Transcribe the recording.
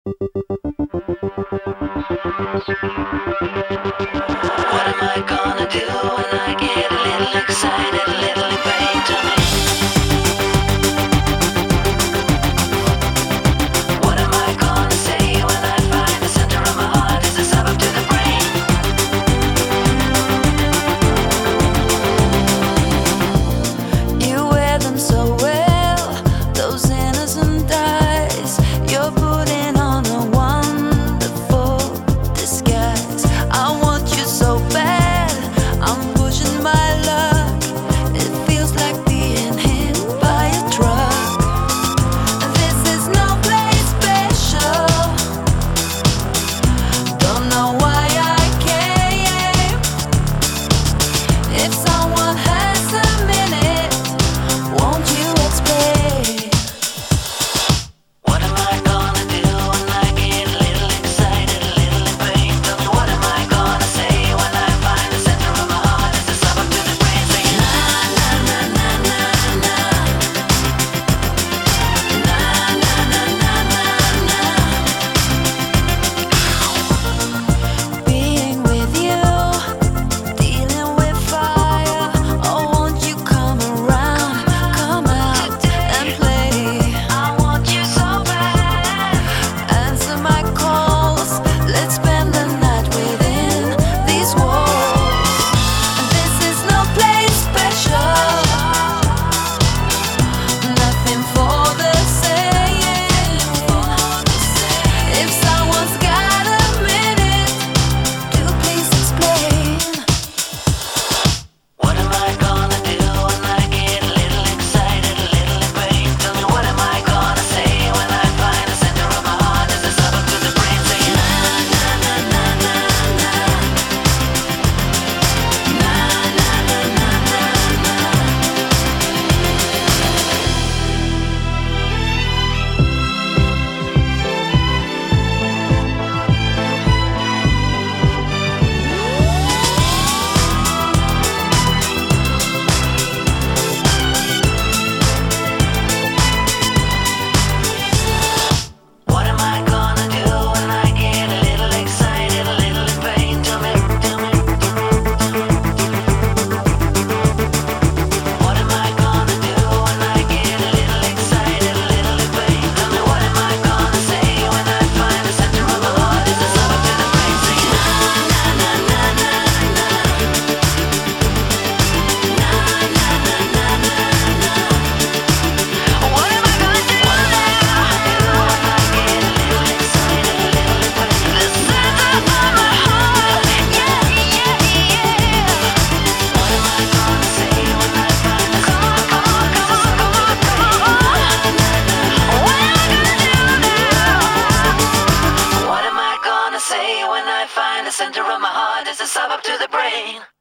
What am I gonna do when I get a little excited, a little in pain? Tell me. What am I gonna say when I find the center of my heart is a suburb to the brain? You wear them so well, those innocent eyes. You're putting on a wonderful disguise. I want you so bad, I'm pushing my luck. It feels like being hit by a truck. This is no place special. Don't know why I came. If someone has a minute, won't you explain? What am I gonna do when I get a little excited, a little in pain? Tell me, what am I gonna say when I find the center of my heart is a suburb to the brain? Saying na na na na na na, na na na na na na. Being with you, dealing with fire. Oh, won't you come around, come out and play? I want you so bad. Answer my calls. Let's spend the night within these walls. This is no place special. Nothing for the saying. If someone's got a minute, do please explain. What am I gonna do when I get a little excited, a little in pain? Tell me, what am I gonna say when I find the center of my heart is a suburb to the brain? Saying na na na na na na, na na na na na na. What am I gonna do when I get a little excited, a little in pain? Tell me, tell me, tell me, tell me. What am I gonna do when I get a little excited, a little in pain? Tell me, what am I gonna say when I find the center of my heart is a suburb to the brain? Saying na na na na na na, na na na na na na. What am I gonna do when I get a little excited, a little in pain? The center of my heart, yeah, yeah, yeah. What am I gonna say when I find the center of my heart is a suburb to the brain? What am I gonna do now? What am I gonna say when I find the center of my heart is a suburb to the brain?